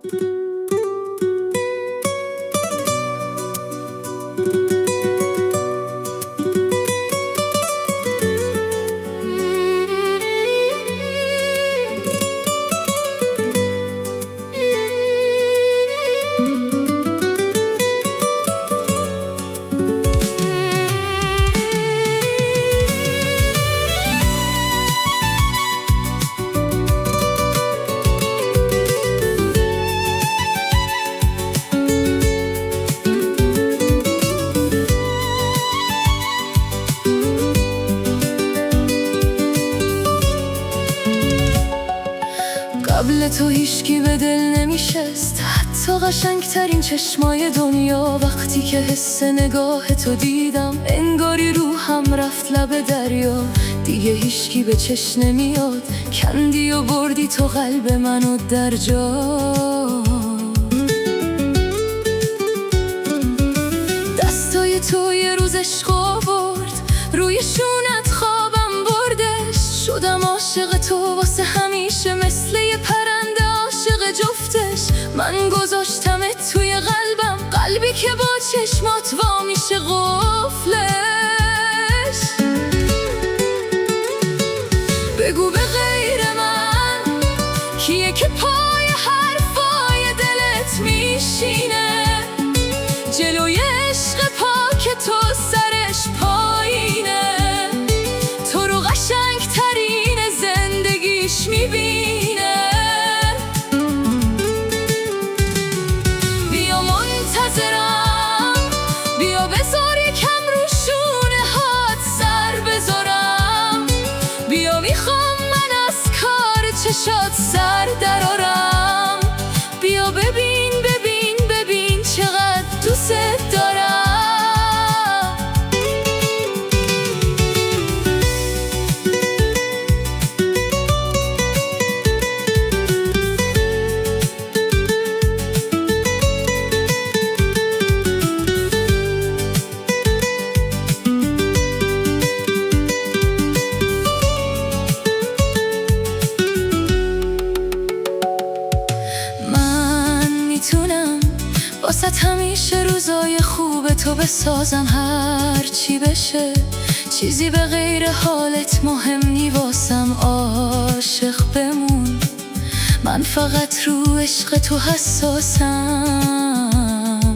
قبل تو هیچکی به دل نمیشست، حتی قشنگترین چشمای دنیا. وقتی که حس نگاه تو دیدم، انگاری روحم رفت لب دریا. دیگه هیچکی به چشم نمیاد، کندی و بردی تو قلب منو در جا. دستای تو یه روز عشق آورد، روی شونت خوابم بردش. شدم عاشق تو واسه همیشه، مثل یه پرنده عاشق جفتش. من گذاشتمت توی قلبم، قلبی که با چشمات وا میشه قفلش. بگو به غیر من کیه که پای حرفای دلت میشینه؟ جلوی عشق پاک تو سرش پایینه، تو رو قشنگترین زندگیش میبینه. بیا منتظرم، بیا بذار یکم رو شونه هات سر بذارم. بیا میخوام من از کار چشات سر درارم. بیا ببین ببین ببین چقدر دوست دارم. واسه همیشه روزای خوب تو بسازم، هر چی بشه چیزی به غیر حالت مهم نی. واسم عاشق بمون، من فقط رو عشق تو حساسم.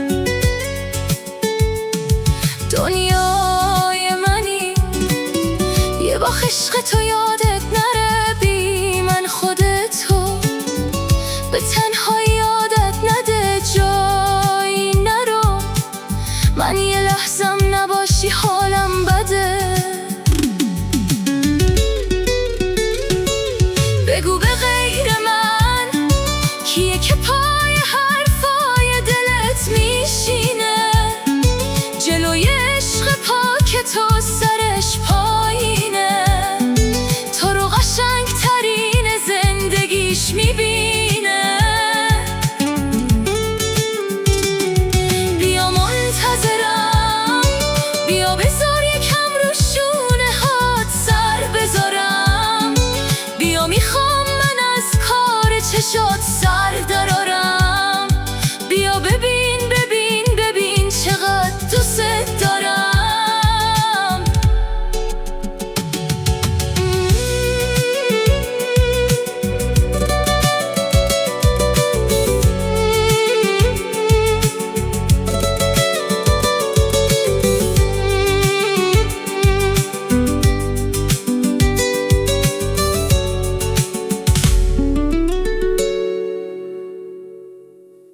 دنیای منی یه با عشق تو یادت نره. بی من خودتو به تنهایی یادت نده، جایی نرو. من یه لحظم نباشی حالم بده. بگو به غیر من کیه که پای حرفای دلت میشینه؟ جلوی عشق پاک تو سرش پایینه، تو رو قشنگترین زندگیش میبینه. بیا منتظرم، بیا بذار یکم رو شونه هات سر بذارم. بیا میخوام من از کار چشات سر